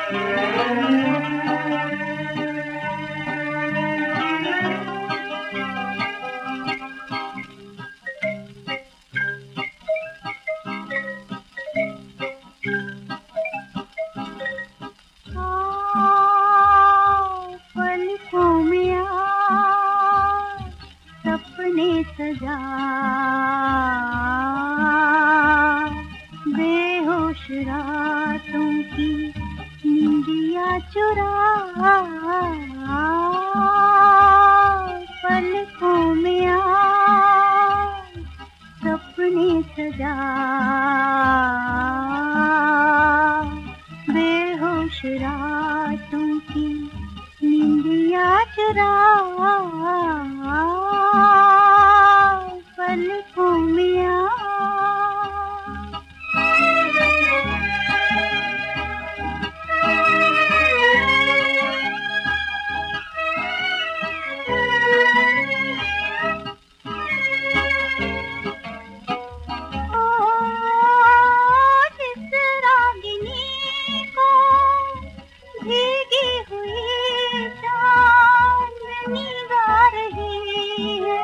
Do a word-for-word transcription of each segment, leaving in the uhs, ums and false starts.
सजा बेहोश रातों की नींदिया चुरा, पलकों में आ सपने सजा बेहोश रातों की नींदिया चुरा, पलकों में आ। जिस रागिनी को भीगी हुई चांदनी गा रही है,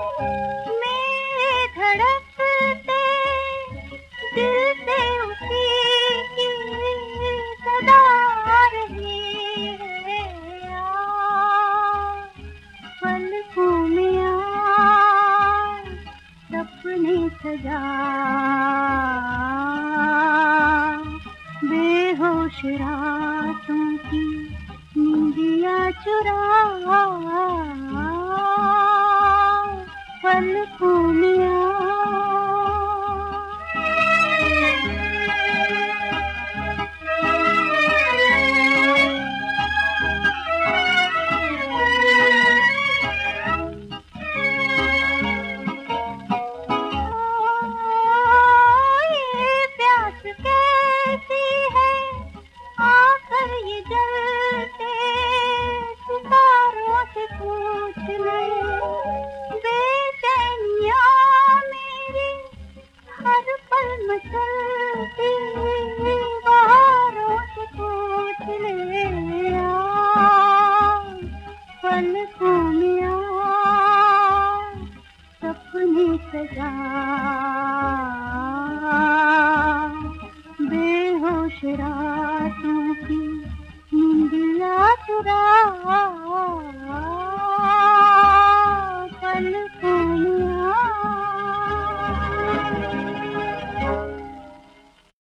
मेरे धड़कते दिल से उसी की सदा आ रही है। आ पलकों में आ सपने सजा बेहोश रातों की नींदिया चुरा, पलकों में आ। आकर ये जलते सितारों से पूछ ले, बेचैनियाँ मेरी हर पल मचलती बहारों से पूछ ले। आ पलकों में आ सपने सजा बेहोश रातों की नींदिया चुरा।